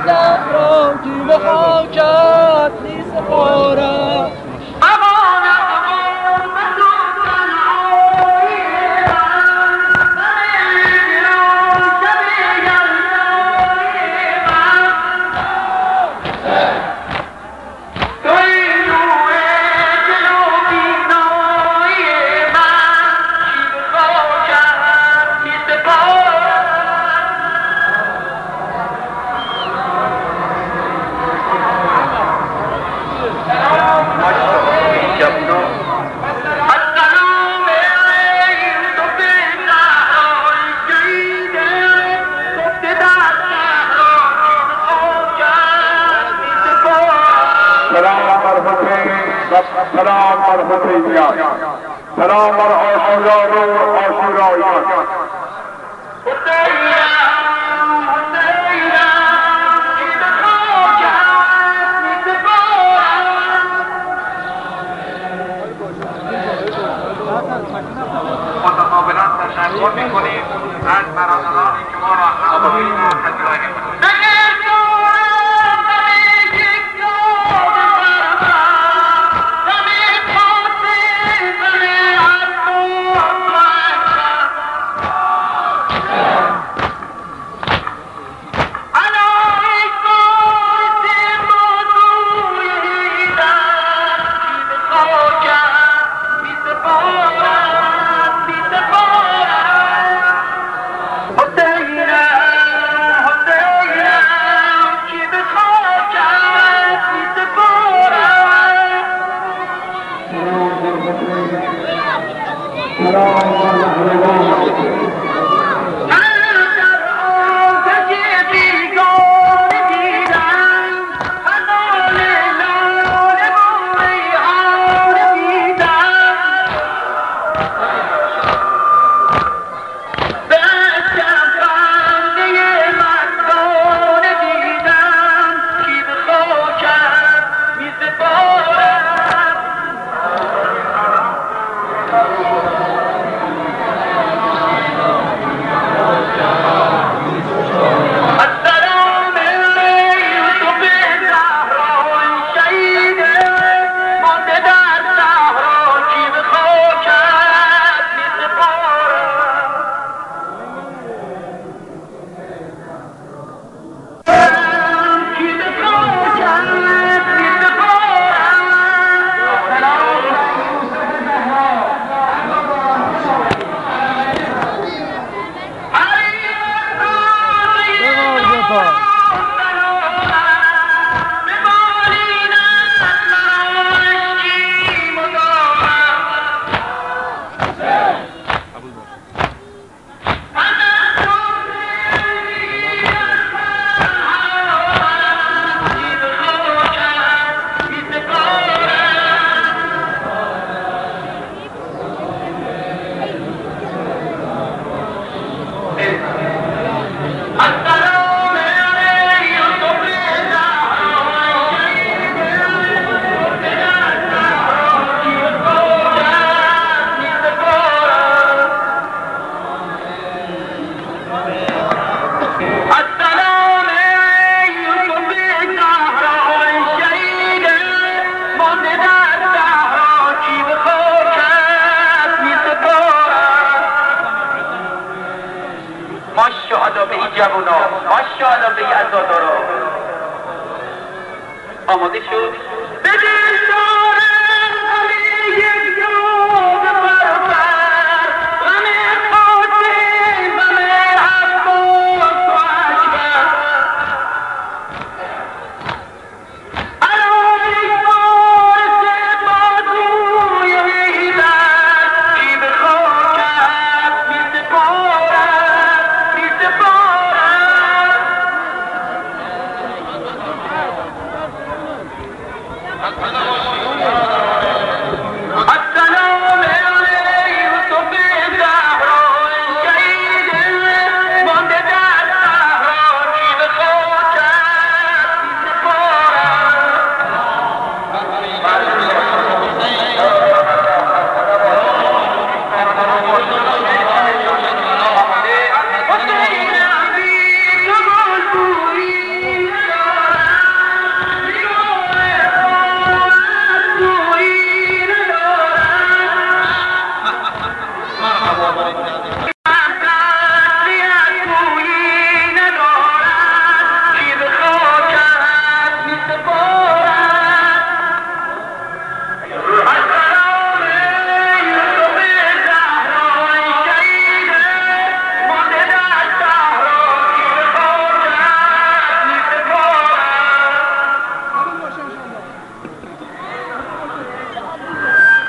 زهرا کی به خاکت می سپارد. سلام بر حسینیان، سلام بر آشورا و آشوراییان. متقابلا تشکر میکنیم از برادرانی که ما را همراهی و پذیرایی میکنند. ماشاءالله به این جوونا، ماشاءالله به این عزادارا. آماده شد؟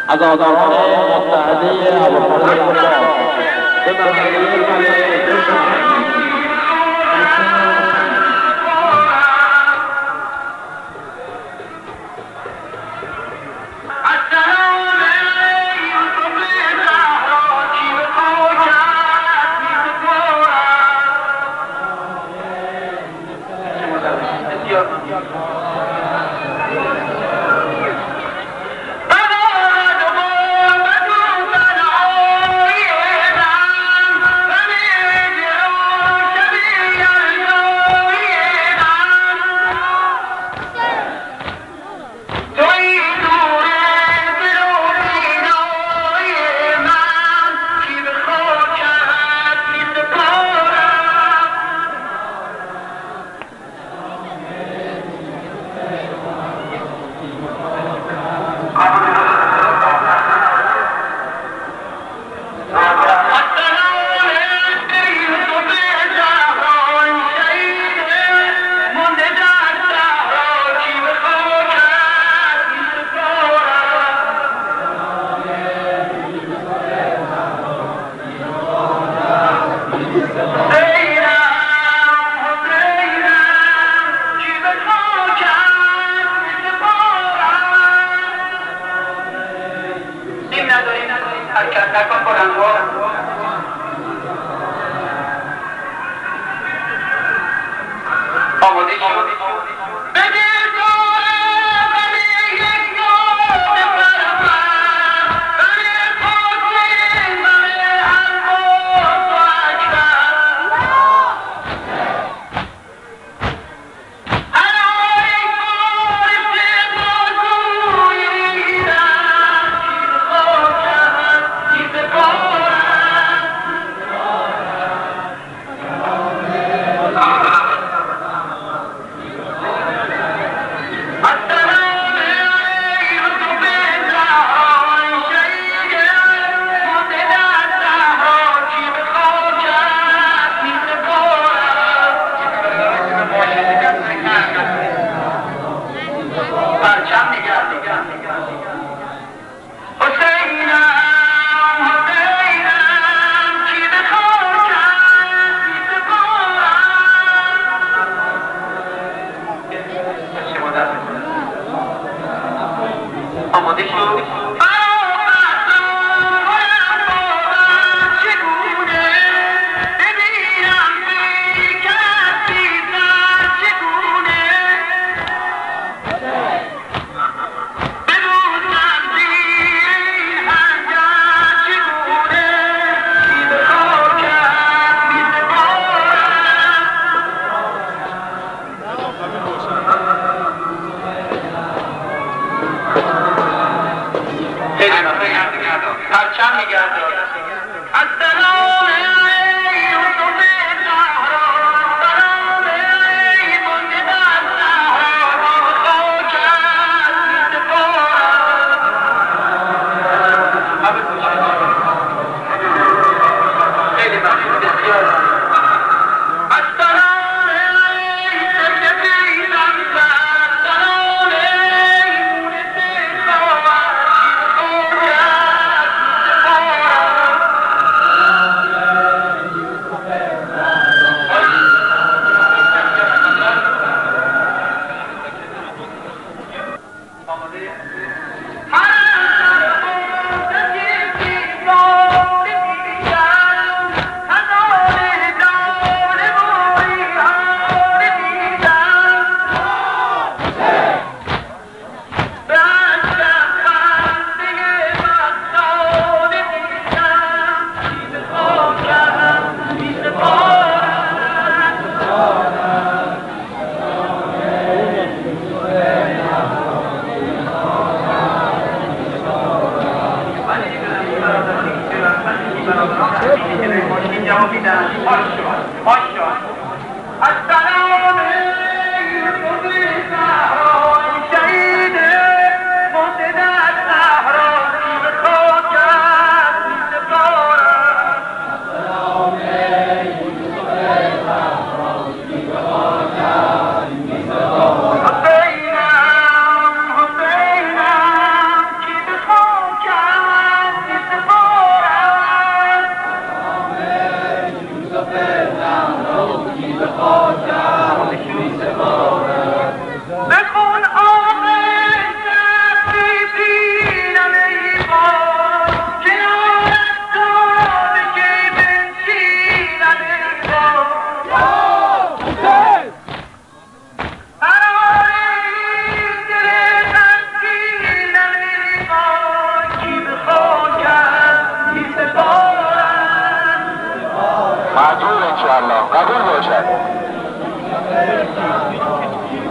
عزاداران متحده ابوالفضل عباس به مرحله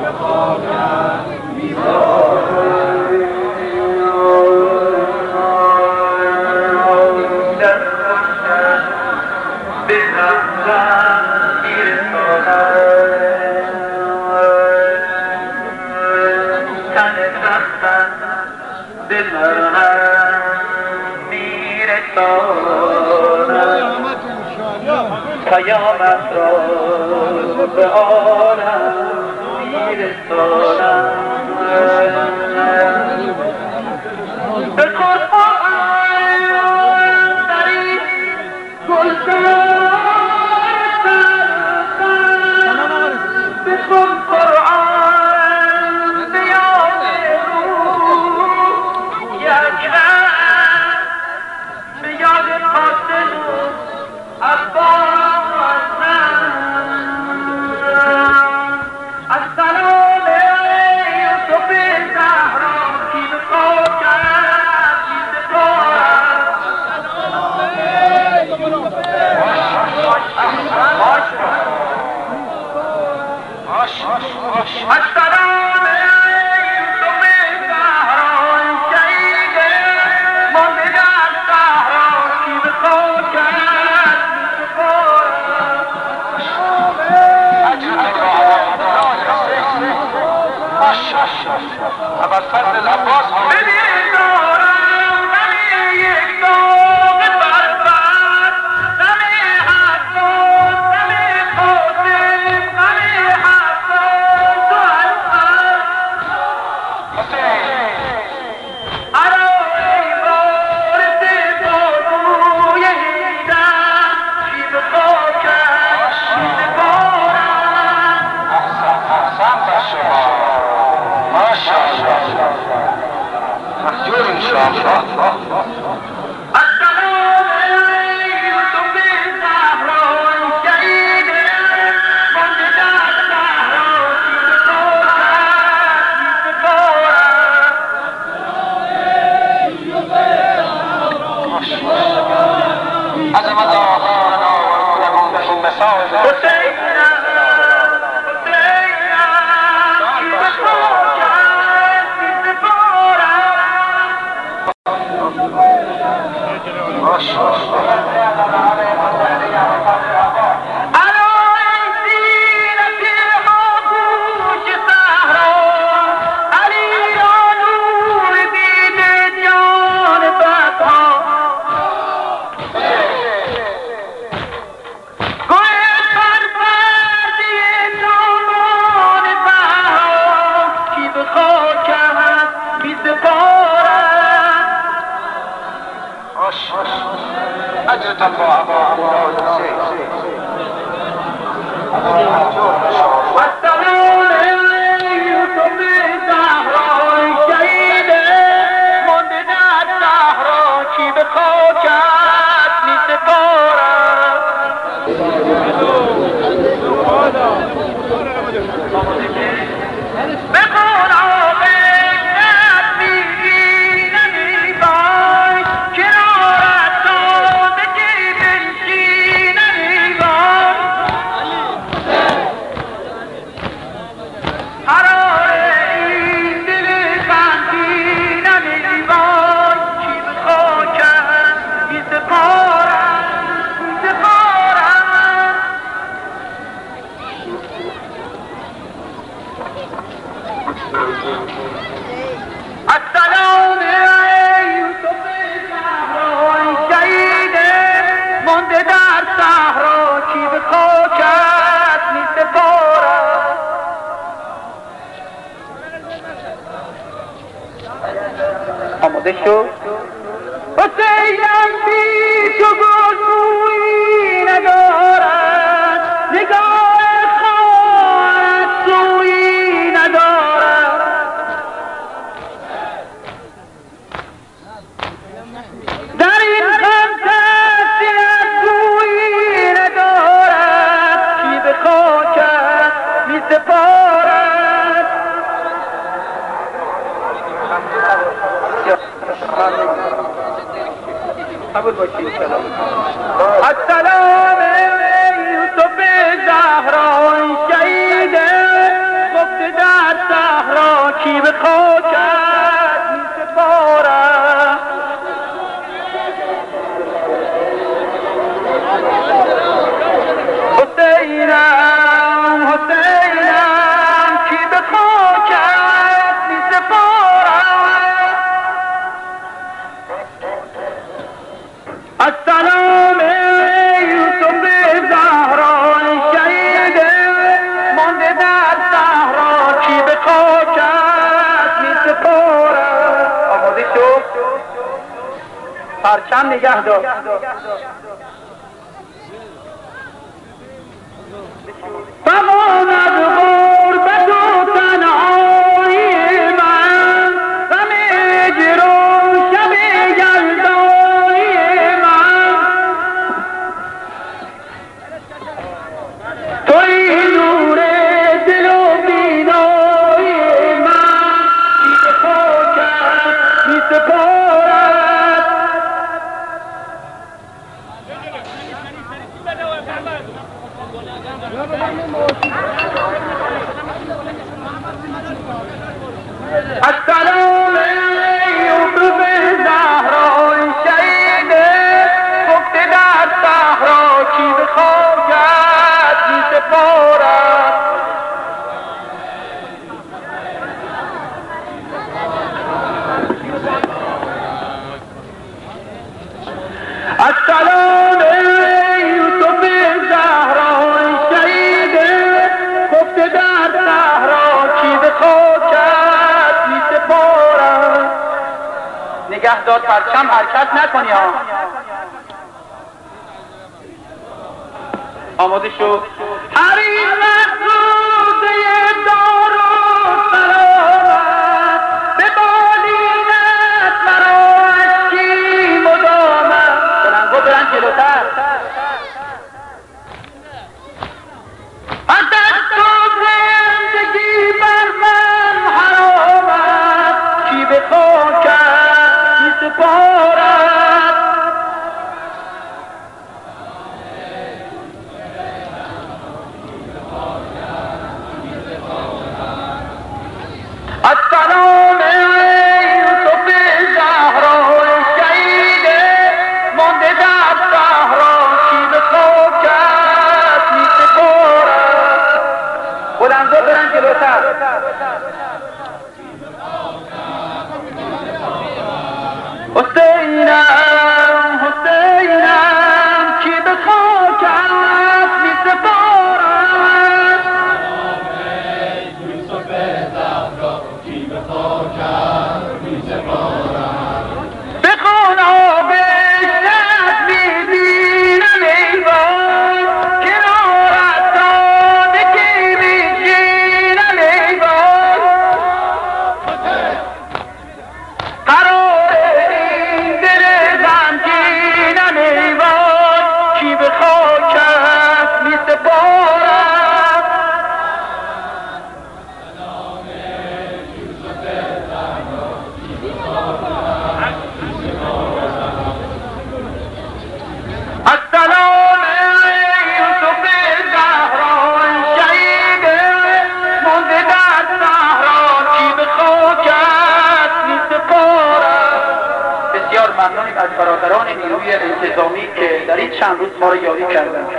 قیامت را به عالم میرسانم به قرآن دری گلزار بخون قرآن به یاد روح یک به یاد قاتل عباس فضل العباس آماده شد حسینم بی تو گلگویی ندارد نگاه خواهد سویی ندارد در این غم کسی از گویی ندارد کی به خاکت می سپارد قبول باشید سلام پرچم نگه دار. بماند غربت و تنهایی من، غم هجر و شب یلدایی من. توی نور دل و بینایی من، دیده خاکم می سپارد. السلام یوسف زهرا شهیده، گفته در صحرا کی به خاکت می سپارد. السلام یوسف زهرا شهیده، گفته در صحرا کی به خاکت می سپارد. نگه دار پرچم، حرکت نکنی ها. آماده شو. هر این مقصوده دار و سلامت، به بالینت مرا اشکی مدامت. بلنگو برن جلوتر. از تو زندگی بر من حرامت، کی به خاکت می سپارد. السلام یوسف زهرا شهیده، مانده در صحرا کی به خاکت می سپارد. بلندا برن جلوتر. حسینم حسینم کی به خاکت می سپارد. بخون آب شب می بینم ایوان، کنارت سادگی می شینم ایوان. قرار این دل غمگینم ایوان، کی به خاکت می سپارد. السلام یوسف زهرا شهیده، مانده در صحرا کی به خاکت می سپارد. بسیار ممنونیم از برادران نیروی انتظامی که در این چند روز ما را یاری کردند.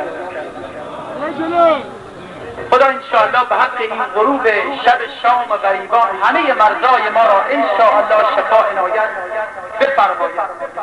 خدا انشاءالله به حق این غروب شب شام غریبان همه مرزای ما را انشاءالله شفا عنایت بفرماید.